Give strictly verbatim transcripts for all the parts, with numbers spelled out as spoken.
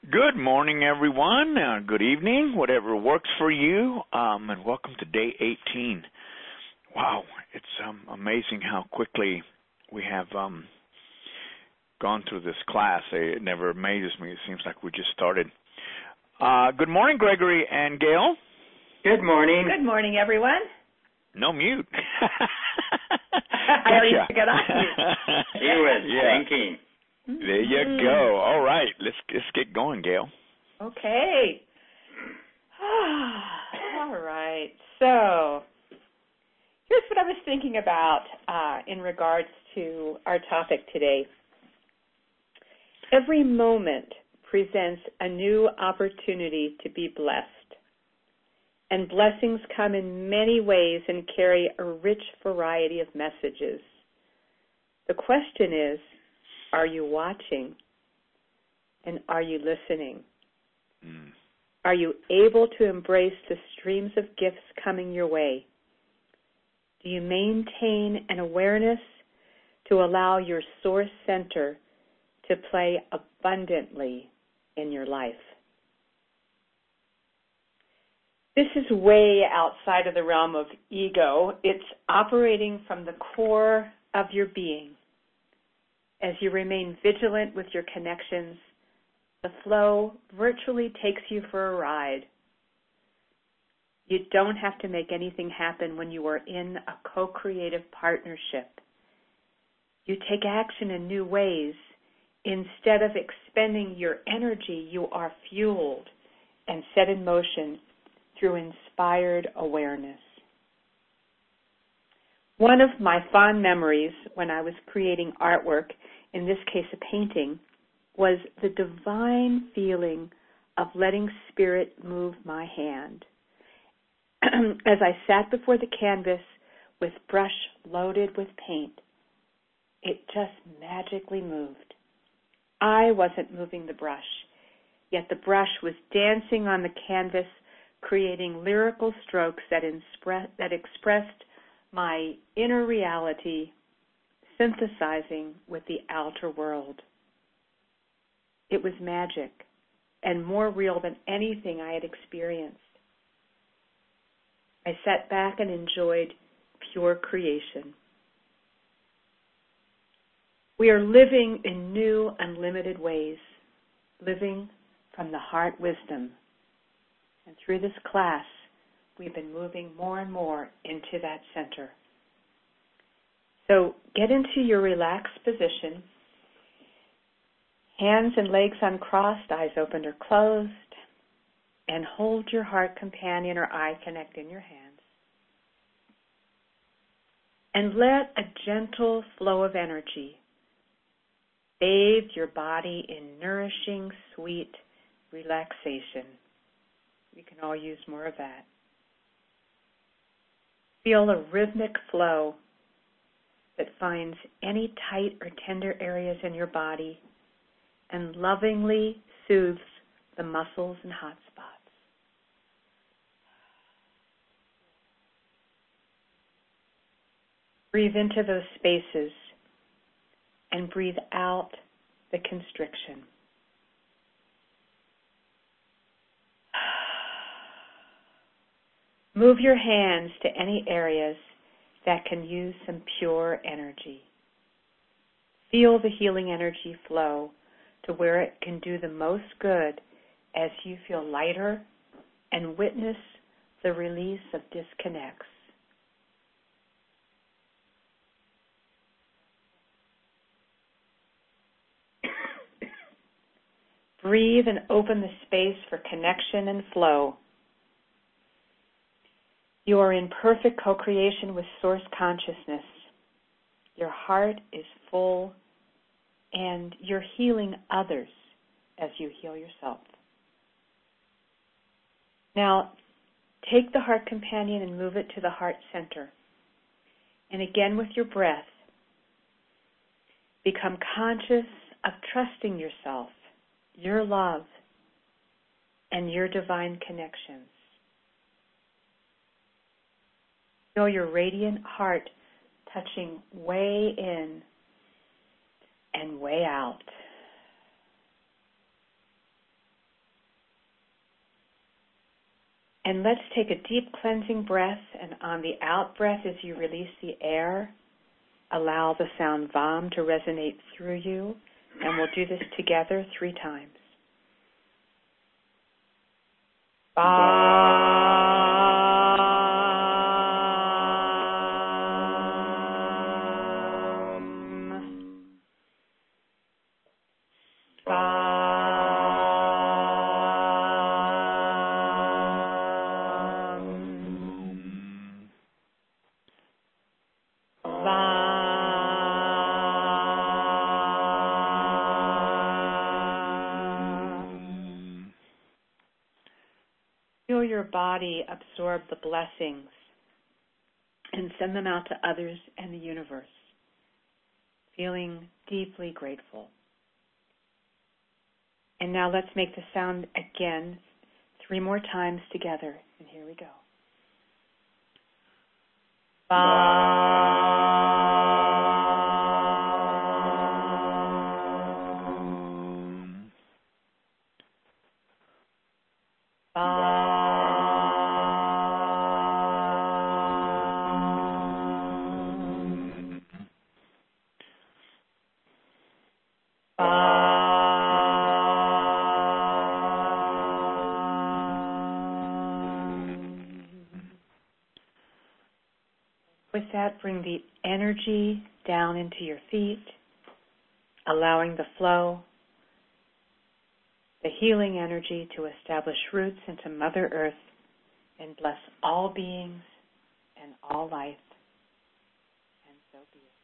Good morning, everyone. Uh, good evening, whatever works for you, um, and welcome to day eighteen. Wow, it's um, amazing how quickly we have um, gone through this class. It never amazes me. It seems like we just started. Uh, good morning, Gregory and Gail. Good morning. Good morning, everyone. No mute. I already got on mute. He was Yeah. thinking. There you go. All right, let's let's get going, Gail. Okay. All right. So here's what I was thinking about uh, in regards to our topic today. Every moment presents a new opportunity to be blessed. And blessings come in many ways and carry a rich variety of messages. The question is, are you watching? And are you listening? Mm. Are you able to embrace the streams of gifts coming your way? Do you maintain an awareness to allow your source center to play abundantly in your life? This is way outside of the realm of ego. It's operating from the core of your being. As you remain vigilant with your connections, the flow virtually takes you for a ride. You don't have to make anything happen when you are in a co-creative partnership. You take action in new ways. Instead of expending your energy, you are fueled and set in motion through inspired awareness. One of my fond memories when I was creating artwork, in this case a painting, was the divine feeling of letting spirit move my hand. As I sat before the canvas with brush loaded with paint, it just magically moved. I wasn't moving the brush, yet the brush was dancing on the canvas, creating lyrical strokes that, inspre- that expressed my inner reality, synthesizing with the outer world. It was magic and more real than anything I had experienced. I sat back and enjoyed pure creation. We are living in new, unlimited ways, living from the heart wisdom. And through this class, we've been moving more and more into that center. So get into your relaxed position, hands and legs uncrossed, eyes open or closed, and hold your heart companion or eye connect in your hands. And let a gentle flow of energy bathe your body in nourishing, sweet relaxation. We can all use more of that. Feel a rhythmic flow that finds any tight or tender areas in your body and lovingly soothes the muscles and hot spots. Breathe into those spaces and breathe out the constriction. Move your hands to any areas that can use some pure energy. Feel the healing energy flow to where it can do the most good as you feel lighter and witness the release of disconnects. Breathe and open the space for connection and flow. You are in perfect co-creation with Source Consciousness. Your heart is full, and you're healing others as you heal yourself. Now, take the heart companion and move it to the heart center. And again with your breath, become conscious of trusting yourself, your love, and your divine connections. Feel your radiant heart touching way in and way out. And let's take a deep cleansing breath, and on the out breath, as you release the air, allow the sound VAM to resonate through you, and we'll do this together three times. VAM. Feel your body absorb the blessings and send them out to others and the universe, feeling deeply grateful. And now let's make the sound again three more times together. And here we go. Ba. With that, bring the energy down into your feet, allowing the flow, the healing energy to establish roots into Mother Earth and bless all beings and all life. And so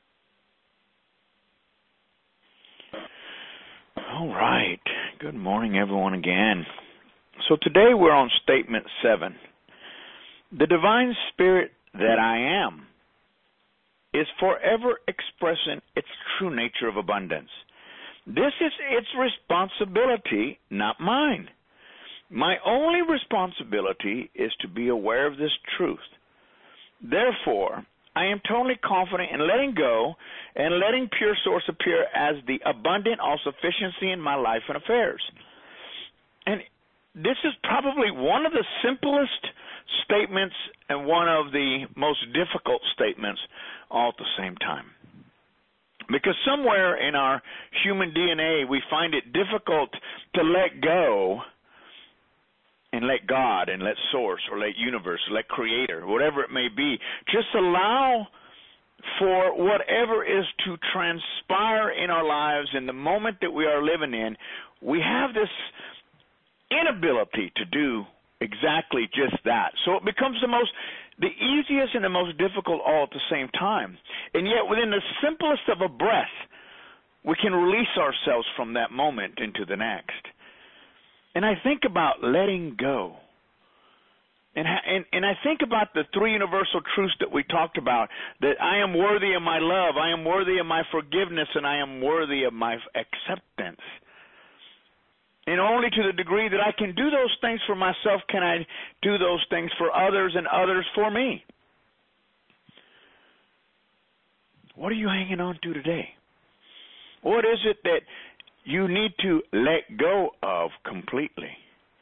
be it. All right. Good morning, everyone, again. So today we're on statement seven. The divine spirit that I am is forever expressing its true nature of abundance. This is its responsibility, not mine. My only responsibility is to be aware of this truth. Therefore, I am totally confident in letting go and letting Pure Source appear as the abundant all-sufficiency in my life and affairs. And this is probably one of the simplest statements and one of the most difficult statements all at the same time. Because somewhere in our human D N A, we find it difficult to let go and let God and let Source or let Universe or let Creator, whatever it may be, just allow for whatever is to transpire in our lives in the moment that we are living in. We have this inability to do exactly just that. So it becomes the most, the easiest and the most difficult all at the same time. And yet within the simplest of a breath, we can release ourselves from that moment into the next. And I think about letting go. And, and, and I think about the three universal truths that we talked about, that I am worthy of my love, I am worthy of my forgiveness, and I am worthy of my acceptance. And only to the degree that I can do those things for myself can I do those things for others and others for me. What are you hanging on to today? What is it that you need to let go of completely?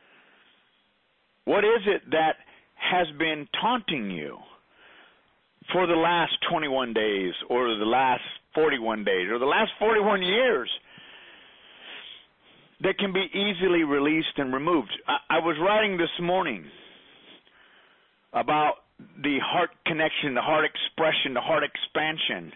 What is it that has been taunting you for the last twenty-one days or the last forty-one days or the last forty-one years? That can be easily released and removed. I, I was writing this morning about the heart connection, the heart expression, the heart expansion.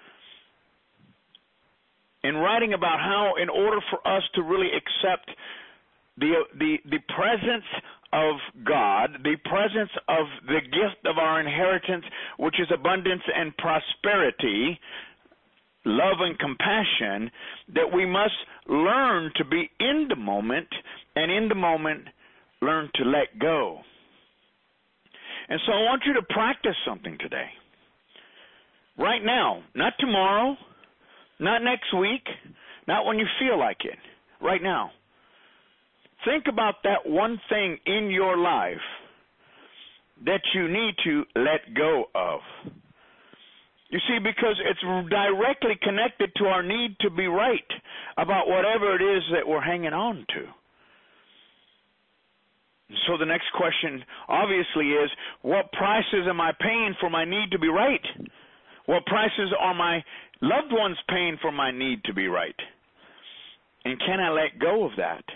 And writing about how in order for us to really accept the, the, the presence of God, the presence of the gift of our inheritance, which is abundance and prosperity, love and compassion, that we must learn to be in the moment, and in the moment learn to let go. And so I want you to practice something today. Right now, not tomorrow, not next week, not when you feel like it. Right now. Think about that one thing in your life that you need to let go of. You see, because it's directly connected to our need to be right about whatever it is that we're hanging on to. So the next question obviously is, what prices am I paying for my need to be right? What prices are my loved ones paying for my need to be right? And can I let go of that?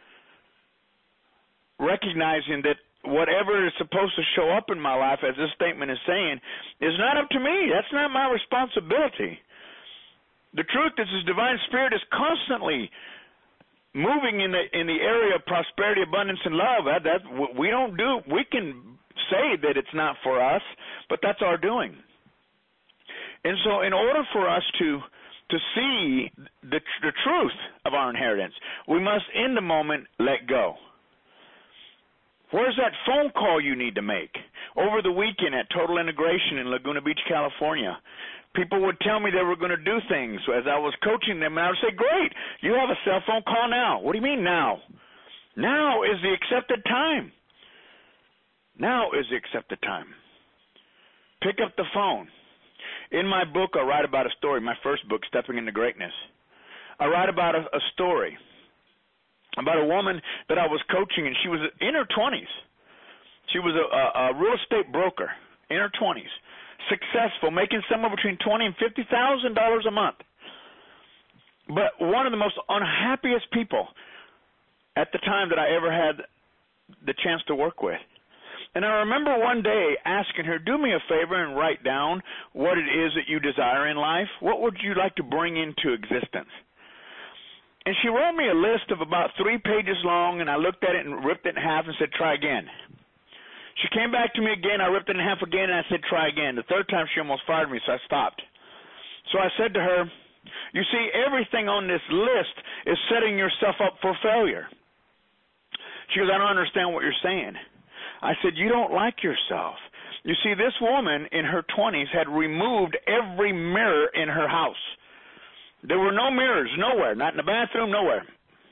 Recognizing that whatever is supposed to show up in my life, as this statement is saying, is not up to me. That's not my responsibility. The truth is, this divine spirit is constantly moving in the in the area of prosperity, abundance, and love. That, that we don't do. We can say that it's not for us, but that's our doing. And so, in order for us to to see the the truth of our inheritance, we must, in the moment, let go. Where's that phone call you need to make? Over the weekend at Total Integration in Laguna Beach, California, people would tell me they were going to do things as I was coaching them, and I would say, great, you have a cell phone call now. What do you mean now? Now is the accepted time. Now is the accepted time. Pick up the phone. In my book, I write about a story, my first book, Stepping into Greatness. I write about a, a story about a woman that I was coaching, and she was in her twenties. She was a, a, a real estate broker in her twenties, successful, making somewhere between twenty thousand dollars and fifty thousand dollars a month. But one of the most unhappiest people at the time that I ever had the chance to work with. And I remember one day asking her, do me a favor and write down what it is that you desire in life. What would you like to bring into existence? And she wrote me a list of about three pages long, and I looked at it and ripped it in half and said, try again. She came back to me again. I ripped it in half again, and I said, try again. The third time she almost fired me, so I stopped. So I said to her, you see, everything on this list is setting yourself up for failure. She goes, I don't understand what you're saying. I said, you don't like yourself. You see, this woman in her twenties had removed every mirror in her house. There were no mirrors, nowhere, not in the bathroom, nowhere.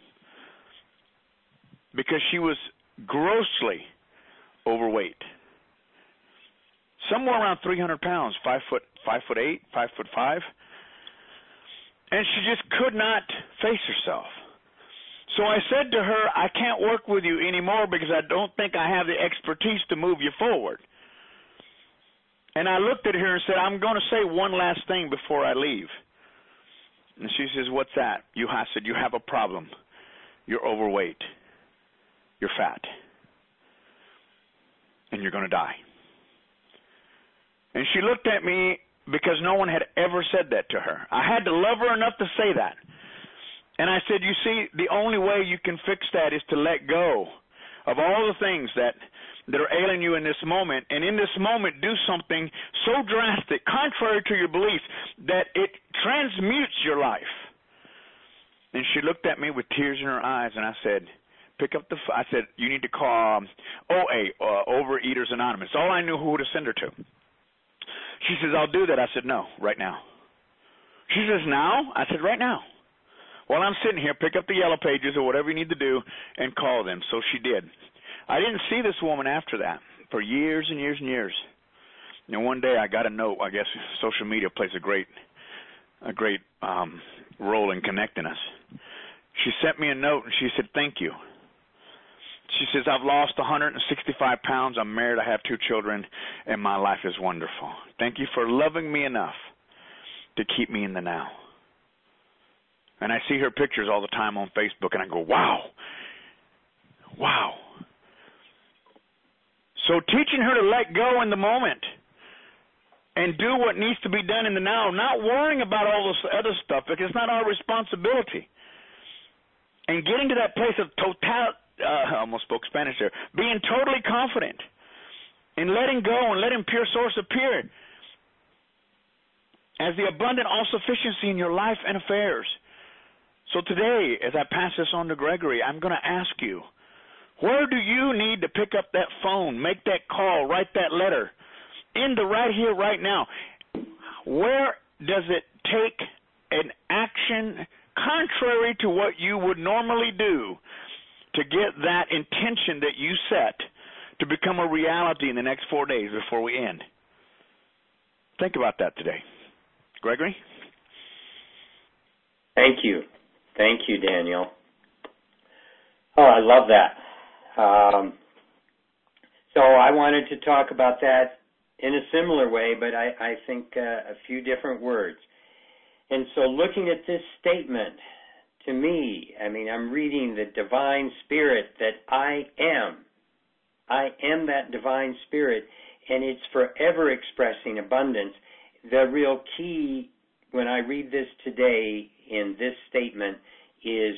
Because she was grossly overweight. Somewhere around three hundred pounds, five foot, five foot eight, five foot five. And she just could not face herself. So I said to her, I can't work with you anymore because I don't think I have the expertise to move you forward. And I looked at her and said, I'm going to say one last thing before I leave. And she says, what's that? You, I said, you have a problem. You're overweight. You're fat. And you're going to die. And she looked at me because no one had ever said that to her. I had to love her enough to say that. And I said, you see, the only way you can fix that is to let go of all the things that, that are ailing you in this moment, and in this moment do something so drastic, contrary to your beliefs, that it transmutes your life. And she looked at me with tears in her eyes, and I said, pick up the phone. I said, you need to call um, O A, uh, Overeaters Anonymous. All I knew who to send her to. She says, I'll do that. I said, no, right now. She says, now? I said, right now. While I'm sitting here, pick up the yellow pages or whatever you need to do and call them. So she did. I didn't see this woman after that for years and years and years. And one day I got a note. I guess social media plays a great a great um, role in connecting us. She sent me a note, and she said, thank you. She says, I've lost one hundred sixty-five pounds. I'm married. I have two children, and my life is wonderful. Thank you for loving me enough to keep me in the now. And I see her pictures all the time on Facebook, and I go, wow, wow. So teaching her to let go in the moment and do what needs to be done in the now, not worrying about all this other stuff because it's not our responsibility. And getting to that place of total, uh, I almost spoke Spanish there, being totally confident in letting go and letting pure source appear as the abundant all-sufficiency in your life and affairs. So today, as I pass this on to Gregory, I'm going to ask you, where do you need to pick up that phone, make that call, write that letter, in the right here, right now? Where does it take an action contrary to what you would normally do to get that intention that you set to become a reality in the next four days before we end? Think about that today. Gregory? Thank you. Thank you, Daniel. Oh, I love that. Um, So I wanted to talk about that in a similar way, but I, I think uh, a few different words. And so looking at this statement, to me, I mean, I'm reading the divine spirit that I am. I am that divine spirit, and it's forever expressing abundance. The real key when I read this today in this statement is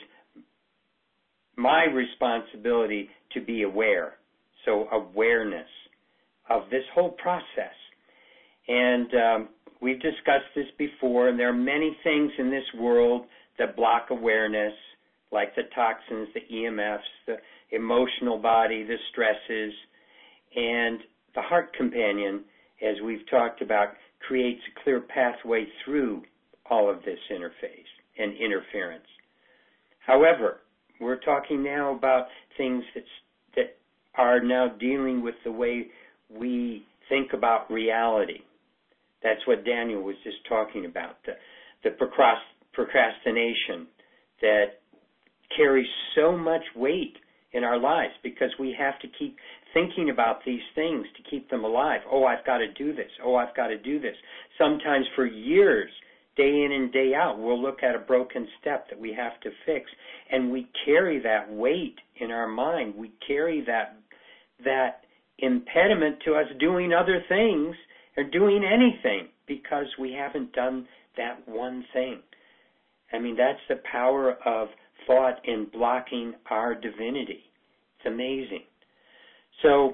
my responsibility to be aware. So awareness of this whole process. And um, we've discussed this before, and there are many things in this world that block awareness, like the toxins, the E M Fs, the emotional body, the stresses. And the heart companion, as we've talked about, creates a clear pathway through all of this interface and interference. However, we're talking now about things that, that are now dealing with the way we think about reality. That's what Daniel was just talking about, the, the procrastination that carries so much weight in our lives because we have to keep thinking about these things to keep them alive. Oh, I've got to do this. Oh, I've got to do this. Sometimes for years, day in and day out, we'll look at a broken step that we have to fix, and we carry that weight in our mind. We carry that that impediment to us doing other things or doing anything because we haven't done that one thing. I mean, that's the power of thought in blocking our divinity. It's amazing. So,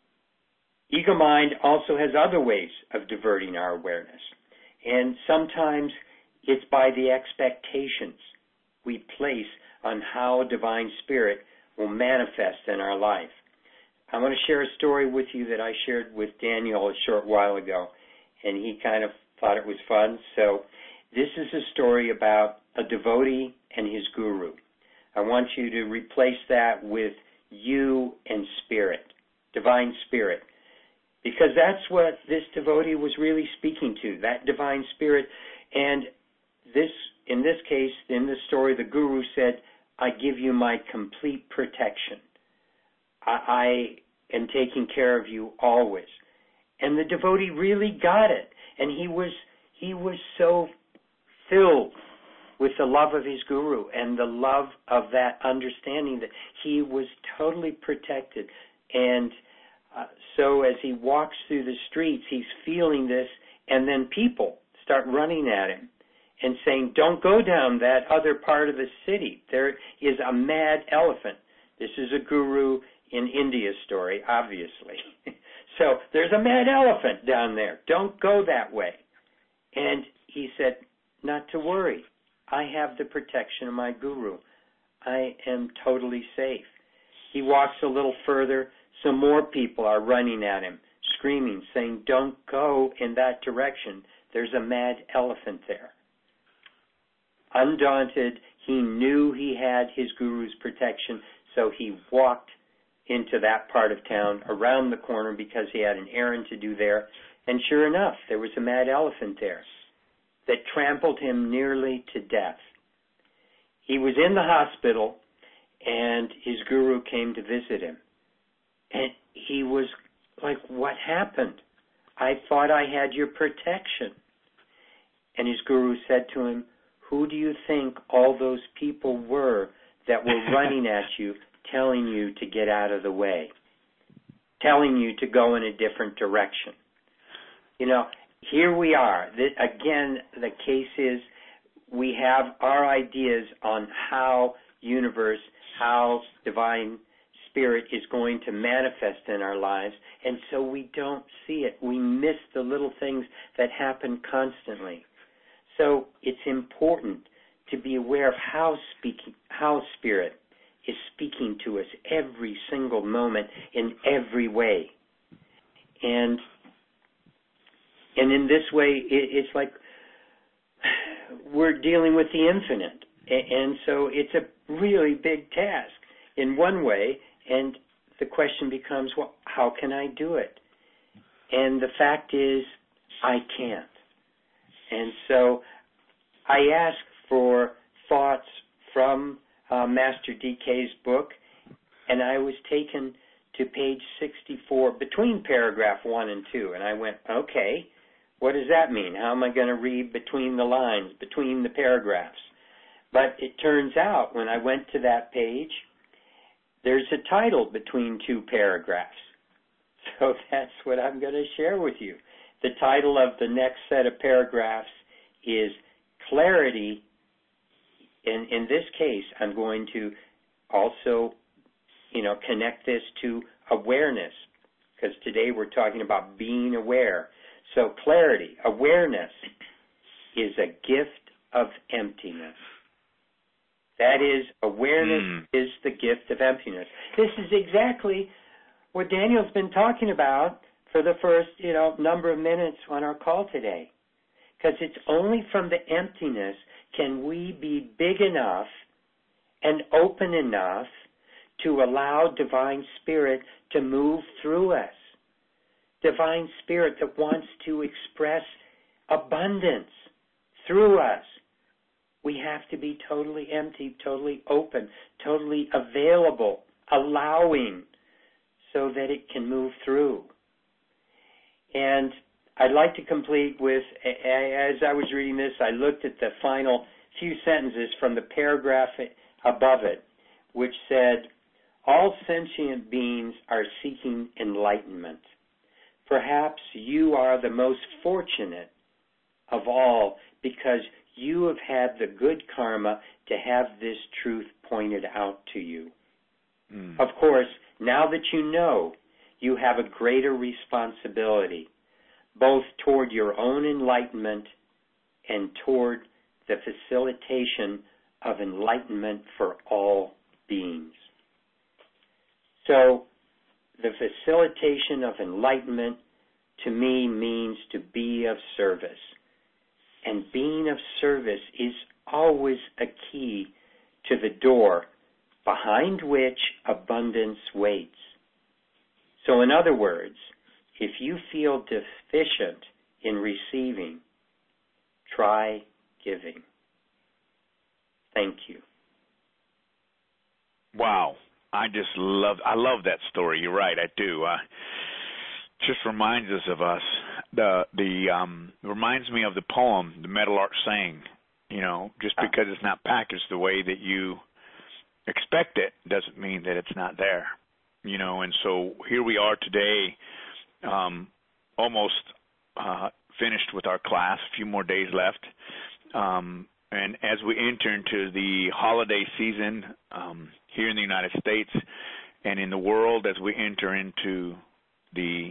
ego mind also has other ways of diverting our awareness. And sometimes it's by the expectations we place on how Divine Spirit will manifest in our life. I want to share a story with you that I shared with Daniel a short while ago, and he kind of thought it was fun. So this is a story about a devotee and his guru. I want you to replace that with you and Spirit, Divine Spirit, because that's what this devotee was really speaking to, that Divine Spirit. And this, in this case, in this story, the guru said, I give you my complete protection. I, I am taking care of you always. And the devotee really got it. And he was he was so filled with the love of his guru and the love of that understanding that he was totally protected. And uh, so as he walks through the streets, he's feeling this, and then people start running at him and saying, don't go down that other part of the city. There is a mad elephant. This is a guru in India's story, obviously. So there's a mad elephant down there. Don't go that way. And he said, not to worry. I have the protection of my guru. I am totally safe. He walks a little further. Some more people are running at him, screaming, saying, don't go in that direction. There's a mad elephant there. Undaunted, he knew he had his guru's protection, so he walked into that part of town around the corner because he had an errand to do there. And sure enough, there was a mad elephant there that trampled him nearly to death. He was in the hospital, and his guru came to visit him. And he was like, what happened? I thought I had your protection. And his guru said to him, who do you think all those people were that were running at you, telling you to get out of the way, telling you to go in a different direction? You know, here we are. Again, the case is we have our ideas on how universe, how Divine Spirit is going to manifest in our lives, and so we don't see it. We miss the little things that happen constantly. So it's important to be aware of how speaking, how Spirit is speaking to us every single moment in every way. And and in this way, it, it's like we're dealing with the infinite. And so it's a really big task in one way, and the question becomes, well, how can I do it? And the fact is, I can't. And so I ask for thoughts from uh, Master D K's book, and I was taken to page sixty-four, between paragraph one and two. And I went, okay, what does that mean? How am I going to read between the lines, between the paragraphs? But it turns out when I went to that page, there's a title between two paragraphs. So that's what I'm going to share with you. The title of the next set of paragraphs is Clarity. In, in this case, I'm going to also, you know, connect this to awareness, because today we're talking about being aware. So clarity, awareness, is a gift of emptiness. That is, awareness mm. is the gift of emptiness. This is exactly what Daniel's been talking about for the first, you know, number of minutes on our call today. Because it's only from the emptiness can we be big enough and open enough to allow Divine Spirit to move through us. Divine Spirit that wants to express abundance through us. We have to be totally empty, totally open, totally available, allowing, so that it can move through. And I'd like to complete with, as I was reading this, I looked at the final few sentences from the paragraph above it, which said, all sentient beings are seeking enlightenment. Perhaps you are the most fortunate of all because you have had the good karma to have this truth pointed out to you. Mm. Of course, now that you know, you have a greater responsibility, both toward your own enlightenment and toward the facilitation of enlightenment for all beings. So, the facilitation of enlightenment to me means to be of service. And being of service is always a key to the door behind which abundance waits. So in other words, if you feel deficient in receiving, try giving. Thank you. Wow. I just love, I love that story. You're right, I do. Uh, just reminds us of us. The, the, um, reminds me of the poem, The Metal Art Saying. You know, just because it's not packaged the way that you expect it doesn't mean that it's not there. You know, and so here we are today, um, almost uh, finished with our class, a few more days left. Um, and as we enter into the holiday season um, here in the United States and in the world, as we enter into the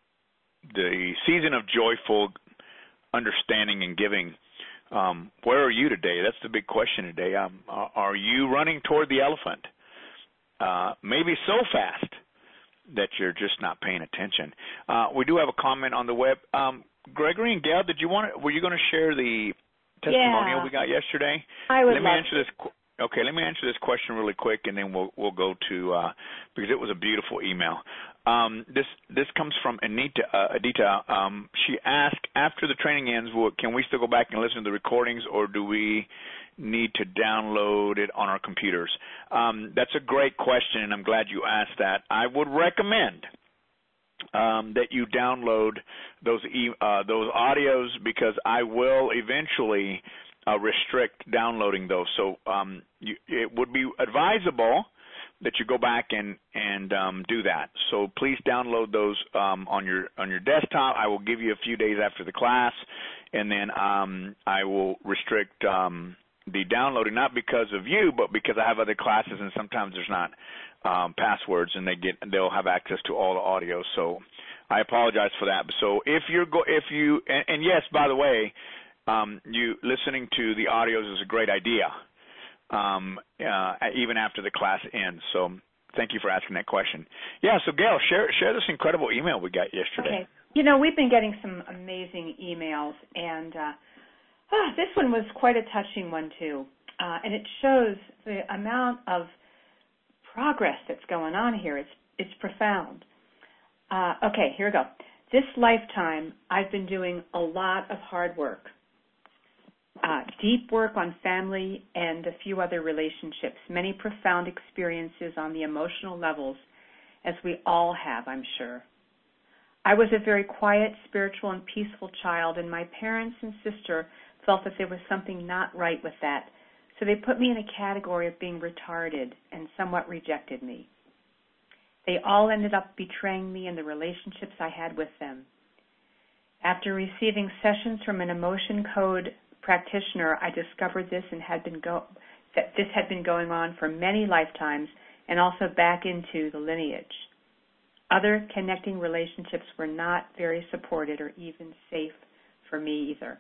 the season of joyful understanding and giving, um, where are you today? That's the big question today. Um, are you running toward the elephant? Uh, maybe so fast that you're just not paying attention. Uh, we do have a comment on the web. Um, Gregory and Gail, did you want to, were you going to share the testimonial yeah. we got yesterday? I would let me love answer this. Okay, let me answer this question really quick, and then we'll we'll go to uh, because it was a beautiful email. Um, this this comes from Anita. Uh, Adita. Um, she asked, after the training ends, will, can we still go back and listen to the recordings, or do we need to download it on our computers? Um, that's a great question, and I'm glad you asked that. I would recommend um, that you download those e- uh, those audios, because I will eventually uh, restrict downloading those. So um, you, it would be advisable that you go back and and um, do that. So please download those um, on your on your desktop. I will give you a few days after the class, and then um, I will restrict um, the downloading, not because of you, but because I have other classes, and sometimes there's not um, passwords, and they get they'll have access to all the audio. So I apologize for that. So if you're go if you and, and yes, by the way, um, you listening to the audios is a great idea. Um, uh, even after the class ends. So thank you for asking that question. Yeah, so Gail, share share this incredible email we got yesterday. Okay. You know, we've been getting some amazing emails, and uh, oh, this one was quite a touching one, too. Uh, and it shows the amount of progress that's going on here. It's, it's profound. Uh, okay, here we go. This lifetime, I've been doing a lot of hard work. Uh, deep work on family and a few other relationships, many profound experiences on the emotional levels, as we all have, I'm sure. I was a very quiet, spiritual, and peaceful child, and my parents and sister felt that there was something not right with that, so they put me in a category of being retarded and somewhat rejected me. They all ended up betraying me in the relationships I had with them. After receiving sessions from an emotion code practitioner, I discovered this and had been go- that this had been going on for many lifetimes and also back into the lineage. Other connecting relationships were not very supported or even safe for me either.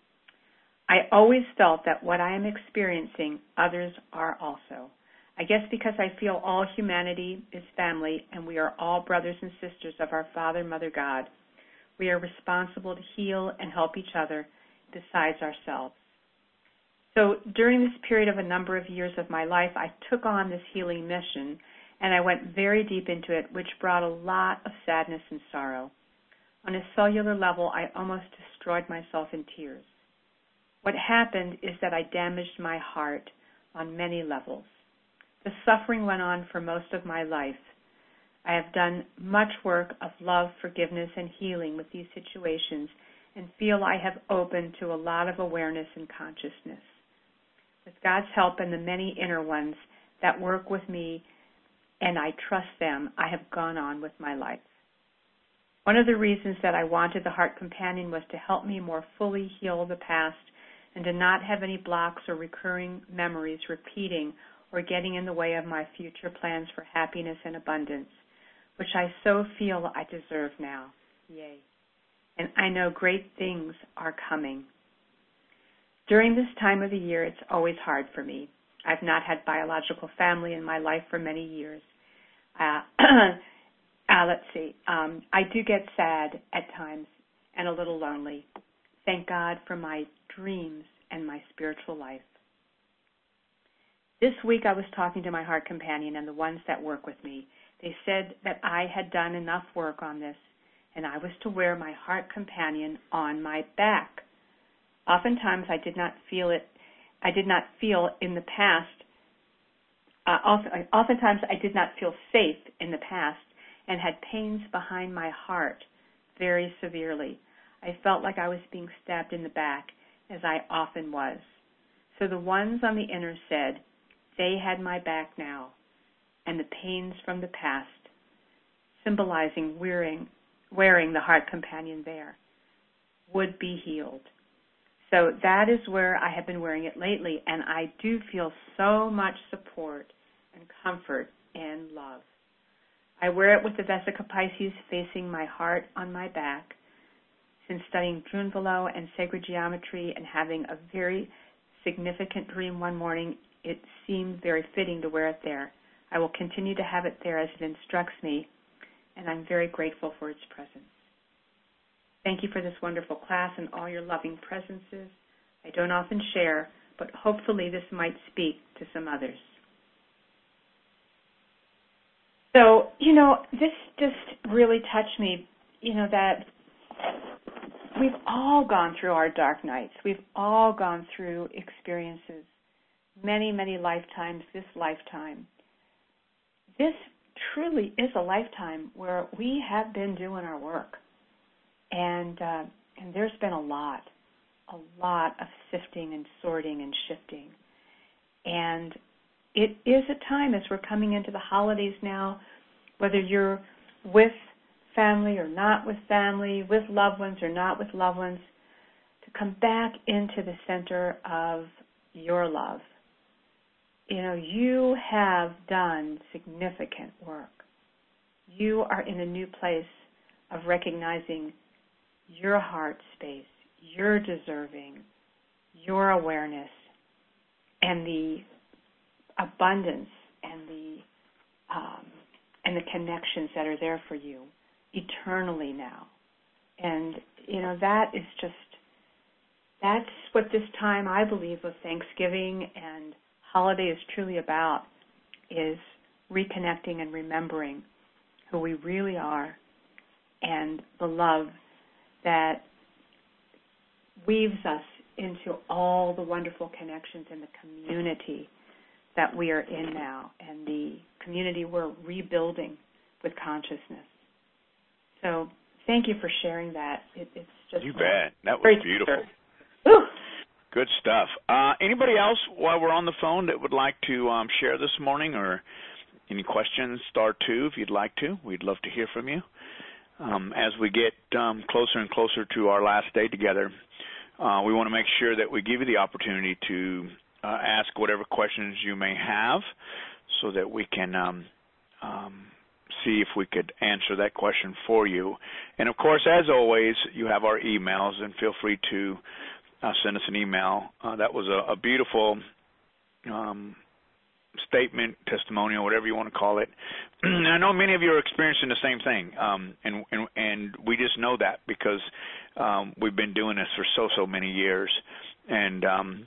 I always felt that what I am experiencing, others are also. I guess because I feel all humanity is family and we are all brothers and sisters of our Father, Mother, God. We are responsible to heal and help each other besides ourselves. So during this period of a number of years of my life, I took on this healing mission, and I went very deep into it, which brought a lot of sadness and sorrow. On a cellular level, I almost destroyed myself in tears. What happened is that I damaged my heart on many levels. The suffering went on for most of my life. I have done much work of love, forgiveness, and healing with these situations and feel I have opened to a lot of awareness and consciousness. With God's help and the many inner ones that work with me and I trust them, I have gone on with my life. One of the reasons that I wanted the Heart Companion was to help me more fully heal the past and to not have any blocks or recurring memories repeating or getting in the way of my future plans for happiness and abundance, which I so feel I deserve now. Yay. And I know great things are coming. During this time of the year, it's always hard for me. I've not had biological family in my life for many years. Uh, uh, let's see. Um, I do get sad at times and a little lonely. Thank God for my dreams and my spiritual life. This week I was talking to my Heart Companion and the ones that work with me. They said that I had done enough work on this and I was to wear my Heart Companion on my back. Oftentimes I did not feel it, I did not feel in the past, uh, often, oftentimes I did not feel safe in the past and had pains behind my heart very severely. I felt like I was being stabbed in the back, as I often was. So the ones on the inner said they had my back now, and the pains from the past, symbolizing wearing, wearing the Heart Companion there, would be healed. So that is where I have been wearing it lately, and I do feel so much support and comfort and love. I wear it with the Vesica Pisces facing my heart on my back. Since studying Drunvalo and sacred geometry and having a very significant dream one morning, it seemed very fitting to wear it there. I will continue to have it there as it instructs me, and I'm very grateful for its presence. Thank you for this wonderful class and all your loving presences. I don't often share, but hopefully this might speak to some others. So, you know, this just really touched me, you know, that we've all gone through our dark nights. We've all gone through experiences, many, many lifetimes, this lifetime. This truly is a lifetime where we have been doing our work. And uh, and there's been a lot, a lot of sifting and sorting and shifting. And it is a time as we're coming into the holidays now, whether you're with family or not with family, with loved ones or not with loved ones, to come back into the center of your love. You know, you have done significant work. You are in a new place of recognizing your heart space, your deserving, your awareness, and the abundance and the um, and the connections that are there for you eternally now. And, you know, that is just, that's what this time, I believe, of Thanksgiving and holiday is truly about, is reconnecting and remembering who we really are and the love that weaves us into all the wonderful connections in the community that we are in now and the community we're rebuilding with consciousness. So thank you for sharing that. It, it's just you bet. That was beautiful. Whew. Good stuff. Uh, anybody else while we're on the phone that would like to um, share this morning, or any questions? Star two if you'd like to. We'd love to hear from you. Um, as we get um, closer and closer to our last day together, uh, we want to make sure that we give you the opportunity to uh, ask whatever questions you may have, so that we can um, um, see if we could answer that question for you. And of course, as always, you have our emails, and feel free to uh, send us an email. Uh, that was a, a beautiful um, statement, testimonial, whatever you want to call it. I know many of you are experiencing the same thing, um, and, and and we just know that because um, we've been doing this for so, so many years, and um,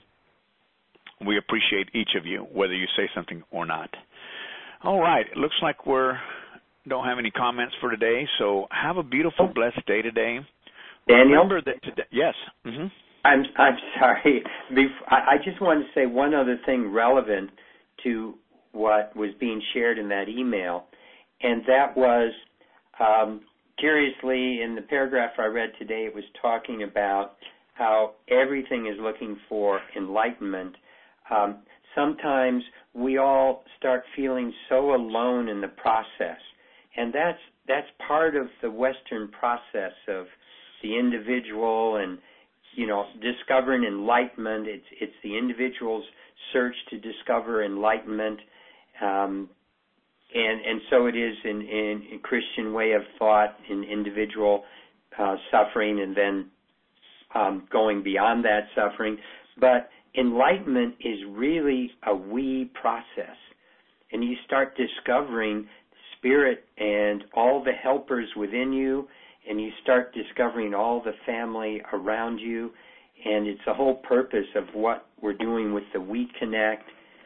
we appreciate each of you, whether you say something or not. All right, it looks like we're don't have any comments for today, so have a beautiful, blessed day today. Daniel? Remember that today, yes. Mm-hmm. I'm I'm sorry. Bef- I I just wanted to say one other thing relevant to what was being shared in that email, and that was, um, curiously, in the paragraph I read today, it was talking about how everything is looking for enlightenment. Um, sometimes we all start feeling so alone in the process, and that's that's part of the Western process of the individual and, you know, discovering enlightenment. It's it's the individual's search to discover enlightenment, um, and and so it is in, in a Christian way of thought, in individual uh, suffering, and then um, going beyond that suffering. But enlightenment is really a we process, and you start discovering Spirit and all the helpers within you, and you start discovering all the family around you, and it's the whole purpose of what we're doing with the We Connect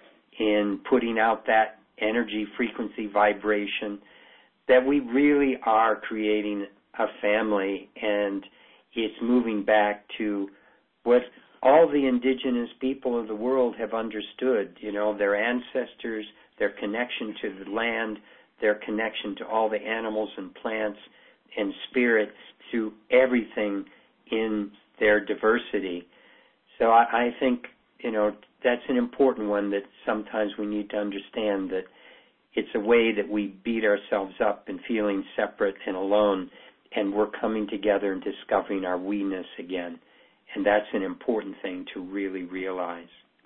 in putting out that energy, frequency, vibration, that we really are creating a family, and it's moving back to what all the indigenous people of the world have understood, you know, their ancestors, their connection to the land, their connection to all the animals and plants and spirit through everything in their diversity. So I, I think, you know, that's an important one that sometimes we need to understand, that it's a way that we beat ourselves up and feeling separate and alone, and we're coming together and discovering our we-ness again. And that's an important thing to really realize.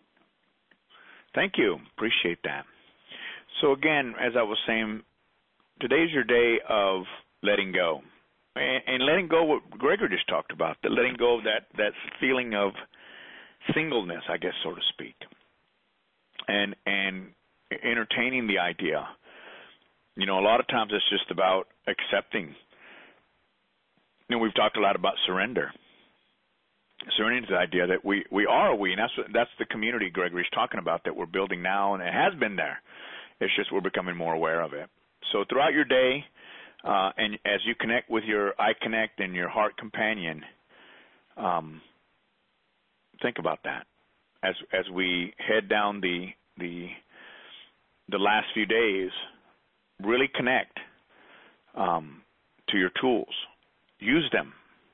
Thank you. Appreciate that. So again, as I was saying, today's your day of letting go. And, and letting go what Gregor just talked about, the letting go of that, that feeling of singleness, I guess, so to speak. And and entertaining the idea. You know, a lot of times it's just about accepting. You know, we've talked a lot about surrender. Surrendering to the idea that we, we are a we, and that's what, that's the community Gregory's talking about that we're building now, and it has been there. It's just we're becoming more aware of it. So throughout your day, uh, and as you connect with your I Connect and your heart companion, um, think about that. As as we head down the the the last few days, really connect um, to your tools. Use them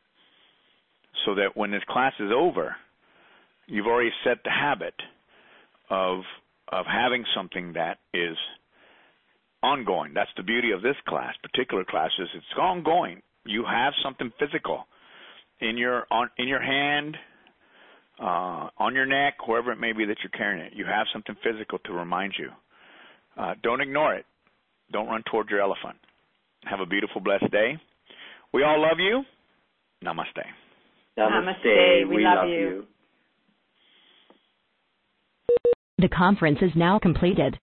so that when this class is over, you've already set the habit of of having something that is ongoing. That's the beauty of this class, particular classes. It's ongoing. You have something physical in your on in your hand, uh, on your neck, wherever it may be that you're carrying it. You have something physical to remind you. Uh, don't ignore it. Don't run toward your elephant. Have a beautiful, blessed day. We all love you. Namaste. Namaste. Namaste. We, we love, love you. you. The conference is now completed.